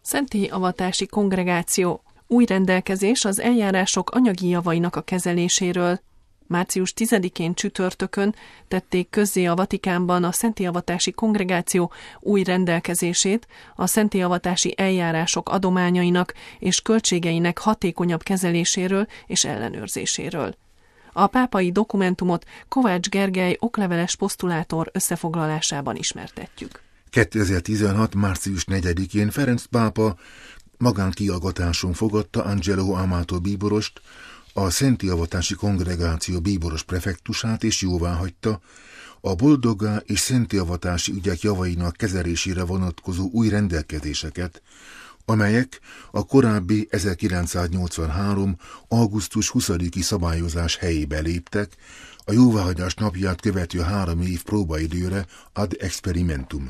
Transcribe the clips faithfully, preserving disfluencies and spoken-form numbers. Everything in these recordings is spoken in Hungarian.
Szentélyavatási kongregáció. Új rendelkezés az eljárások anyagi javainak a kezeléséről. március tizedikén csütörtökön tették közzé a Vatikánban a Szentélyavatási kongregáció új rendelkezését a szentélyavatási eljárások adományainak és költségeinek hatékonyabb kezeléséről és ellenőrzéséről. A pápai dokumentumot Kovács Gergely okleveles posztulátor összefoglalásában ismertetjük. kétezer-tizenhat. március negyedikén Ferenc pápa magánkiallgatáson fogadta Angelo Amato bíborost, a Szentélyavatási kongregáció bíboros prefektusát, és jóváhagyta a boldoggá és szentélyavatási ügyek javainak kezelésére vonatkozó új rendelkezéseket, amelyek a korábbi ezerkilencszáznyolcvanhárom. augusztus huszadiki szabályozás helyébe léptek, a jóváhagyás napját követő három év próbaidőre ad experimentum.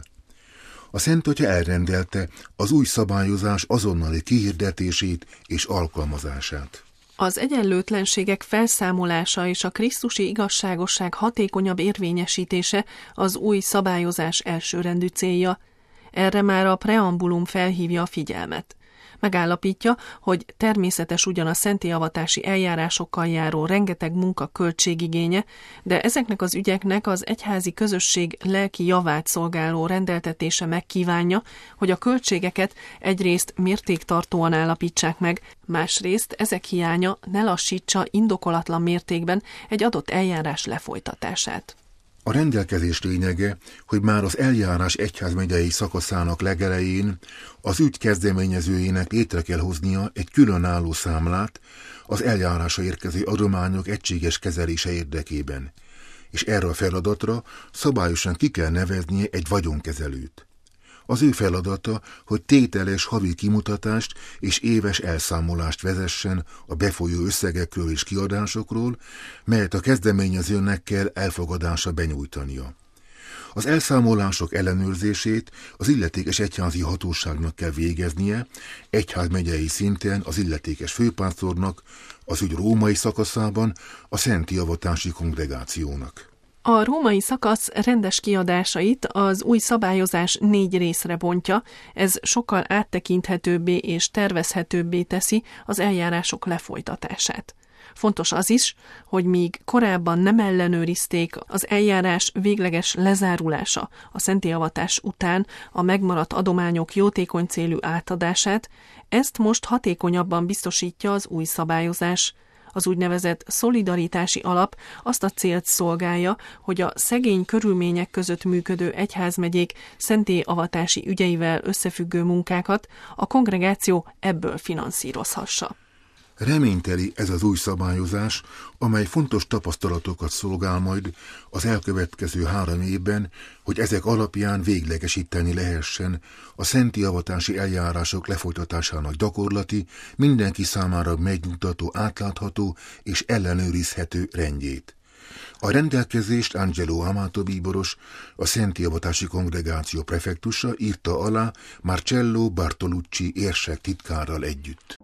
A Szent Atya elrendelte az új szabályozás azonnali kihirdetését és alkalmazását. Az egyenlőtlenségek felszámolása és a krisztusi igazságosság hatékonyabb érvényesítése az új szabályozás elsőrendű célja. Erre már a preambulum felhívja a figyelmet. Megállapítja, hogy természetes ugyan a szentélyavatási eljárásokkal járó rengeteg munka költségigénye, de ezeknek az ügyeknek az egyházi közösség lelki javát szolgáló rendeltetése megkívánja, hogy a költségeket egyrészt mértéktartóan állapítsák meg, másrészt ezek hiánya ne lassítsa indokolatlan mértékben egy adott eljárás lefolytatását. A rendelkezés lényege, hogy már az eljárás egyházmegyei szakaszának legelején az ügy kezdeményezőjének létre kell hoznia egy különálló számlát az eljárásra érkező adományok egységes kezelése érdekében, és erre a feladatra szabályosan ki kell neveznie egy vagyonkezelőt. Az ő feladata, hogy tételes havi kimutatást és éves elszámolást vezessen a befolyó összegekről és kiadásokról, melyet a kezdeményezőnek kell elfogadásra benyújtania. Az elszámolások ellenőrzését az illetékes egyházi hatóságnak kell végeznie, egyházmegyei szinten az illetékes főpásztornak, az ügy római szakaszában a Szentélyavatási kongregációnak. A római szakasz rendes kiadásait az új szabályozás négy részre bontja, ez sokkal áttekinthetőbbé és tervezhetőbbé teszi az eljárások lefolytatását. Fontos az is, hogy míg korábban nem ellenőrizték az eljárás végleges lezárulása a szentélyavatás után a megmaradt adományok jótékony célú átadását, ezt most hatékonyabban biztosítja az új szabályozás. Az úgynevezett szolidaritási alap azt a célt szolgálja, hogy a szegény körülmények között működő egyházmegyék szentélyavatási ügyeivel összefüggő munkákat a kongregáció ebből finanszírozhassa. Reményteli ez az új szabályozás, amely fontos tapasztalatokat szolgál majd az elkövetkező három évben, hogy ezek alapján véglegesíteni lehessen a szentélyavatási eljárások lefolytatásának gyakorlati, mindenki számára megnyugtató, átlátható és ellenőrizhető rendjét. A rendelkezést Angelo Amato bíboros, a Szentélyavatási kongregáció prefektusa írta alá Marcello Bartolucci érsek titkárral együtt.